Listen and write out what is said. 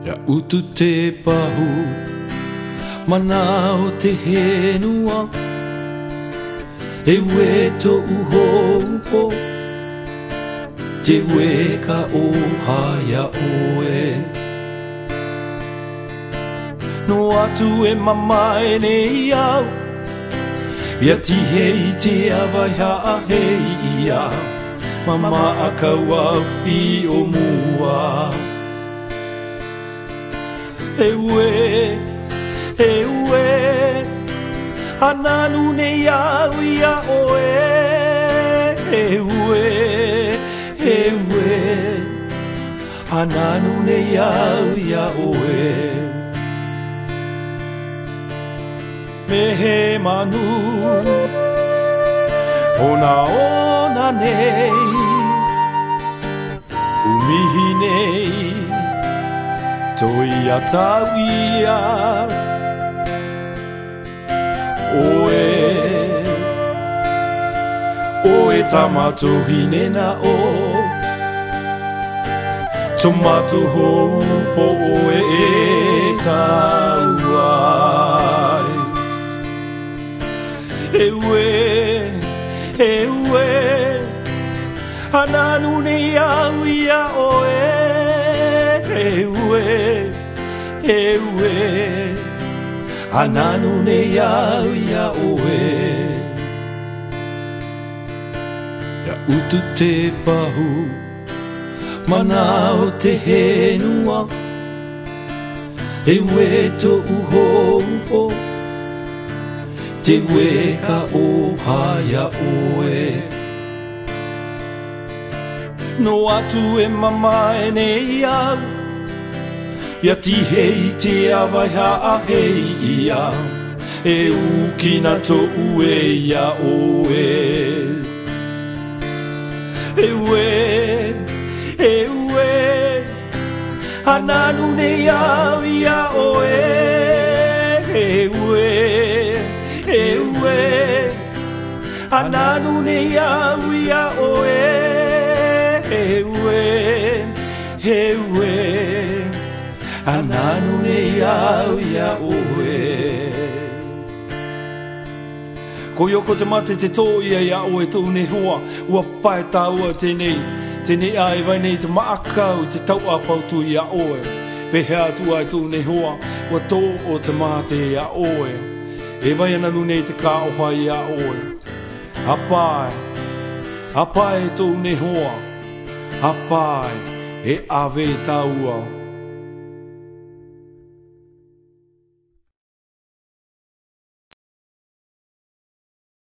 Ia utu te pahu mana o te henua e we to uho te we ka o haia oe no atu e mamae ne iau ia ti hei te awai haa hei ia mama a kaua i o mua Ewe, ananu ne iau ia oe Ewe, ananu ne iau ia oe Mehe manu, ona nei Umihi nei Toi a tauia Oe tamatohi nena o Tomato hou po oe e tauai Ewe Ananu ne iau ia oe Ewe, ananu ne iau ia oe Ia utu te pahu mana o te henua Ewe to uho te we ka o haia oe No atu e mamae ne iau Ia ti hei te awai haa hei ia E ukina to ue ia oe Ewe Ananu ne iau ia oe Ewe Ananu ne iau ia oe Ewe Ananu ne iau ia oe Ko ioko te mate te tō ia ia oe tō ne hoa Ua pae tāua tenei ai vai nei te maakau te tau apau tu ia oe Pehea tu ai tō ne hoa Ua tō o te mate ia oe E vai ananu nei te ka oha ia oe Hapai tō ne hoa Hapai e ave tāua